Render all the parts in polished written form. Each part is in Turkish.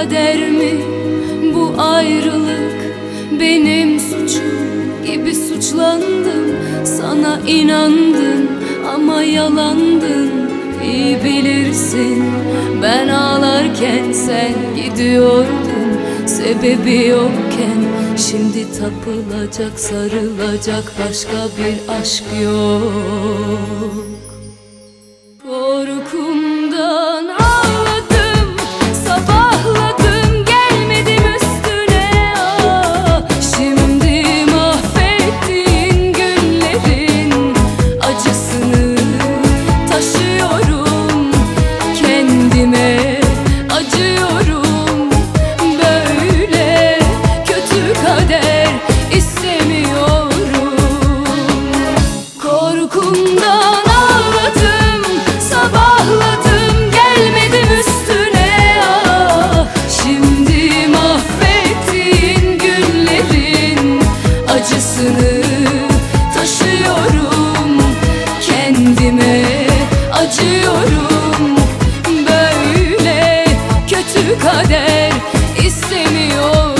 Kader mi bu ayrılık, benim suçum gibi suçlandım. Sana inandım ama yalandın, iyi bilirsin. Ben ağlarken sen gidiyordun, sebebi yokken. Şimdi tapılacak, sarılacak başka bir aşk yok. Korkumdan ağladım, sabahladım, gelmedim üstüne. Şimdi mahvettiğin günlerin acısını taşıyorum, kendime acıyorum. Böyle kötü kader istemiyorum. Korkumdan ağladım, sabahladım, gelmedim üstüne. Şimdi mahvettiğin günlerin acısını taşıyorum, kendime acıyorum. Böyle kötü kader istemiyorum.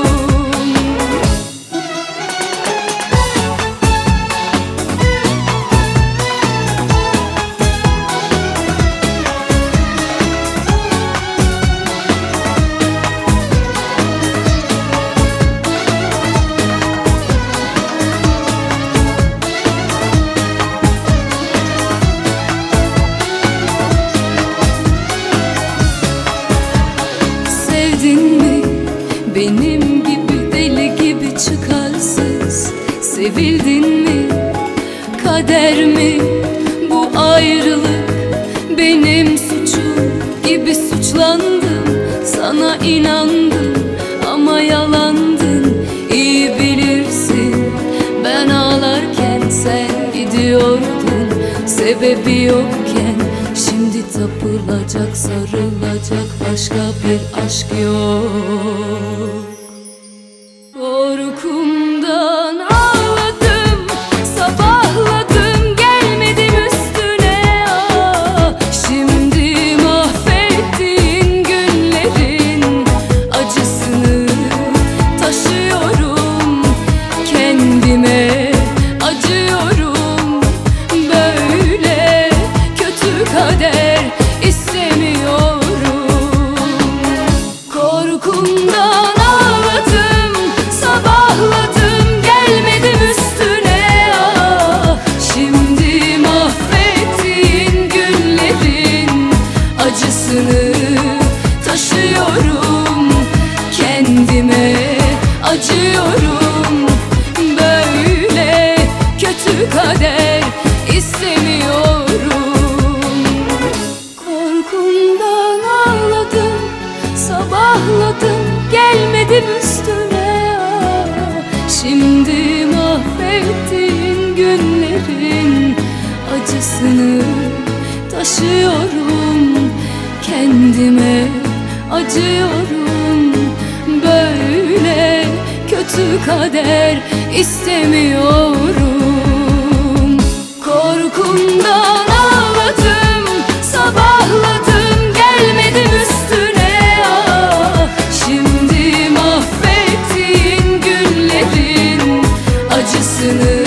Sevdin mi benim gibi, deli gibi çıkarsız? Sevildin mi? Kader mi bu ayrılık, benim suçum gibi suçlandım. Sana inandım ama yalandın, iyi bilirsin. Ben ağlarken sen gidiyordun, sebebi yokken. Şimdi tapılacak, sarılacak başka bir aşk yok. Korkumdan ağladım, sabahladım, gelmedim üstüne. Şimdi mahvettiğin günlerin acısını taşıyorum, kendime acıyorum. Böyle kötü kader istemiyorum. Korkumdan ağladım, sabahladım, gelmedim üstüne. Şimdi mahvettiğin günlerin acısını taşıyorum, kendime acıyorum. Böyle kötü kader istemiyorum. Korkumdan ağladım, sabahladım, gelmedim üstüne. Şimdi mahvettiğin günlerin acısını taşıyorum, kendime acıyorum. Böyle kötü kader istemiyorum. Korkumdan ağladım, sabahladım, gelmedim üstüne. Şimdi mahvettiğin günlerin acısını